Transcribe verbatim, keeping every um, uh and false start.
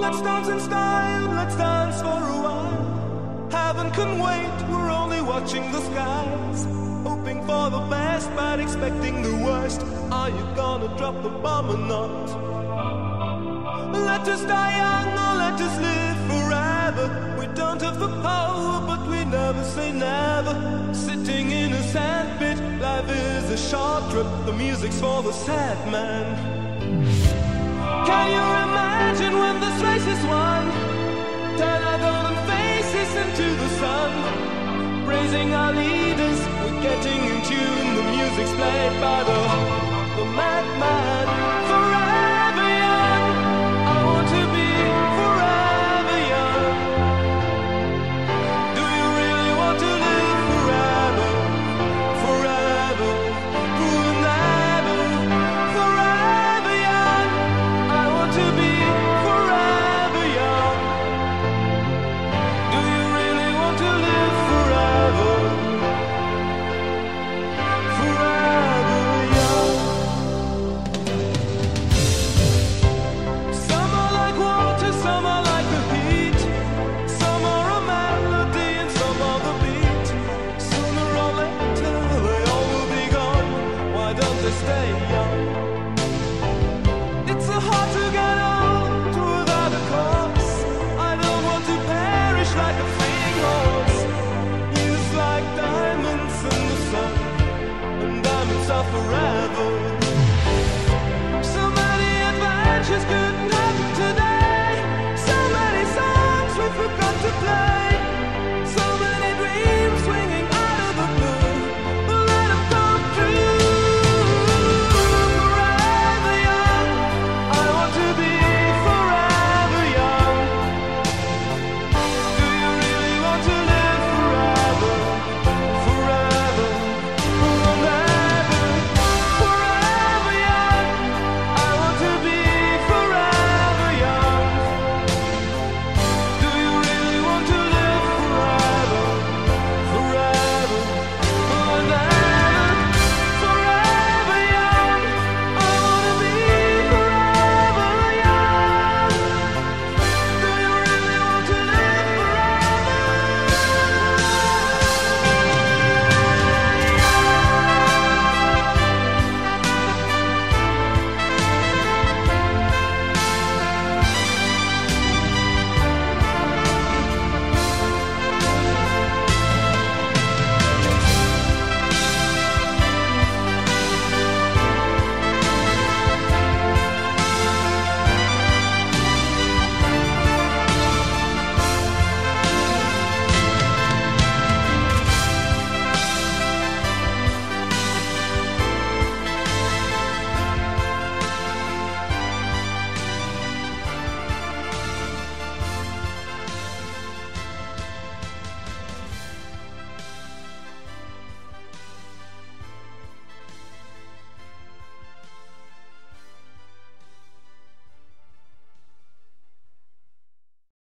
Let's dance in style, let's dance for a while. Heaven can wait, we're only watching the skies. Hoping for the best, but expecting the worst. Are you gonna drop the bomb or not? Let us die young or let us live forever. We don't have the power, but we never say never. Sitting in a sandpit, life is a short trip. The music's for the sad man. Can you imagine when this race is won? Turn our golden faces into the sun. Praising our leaders, we're getting in tune. The music's played by the, the madman forever.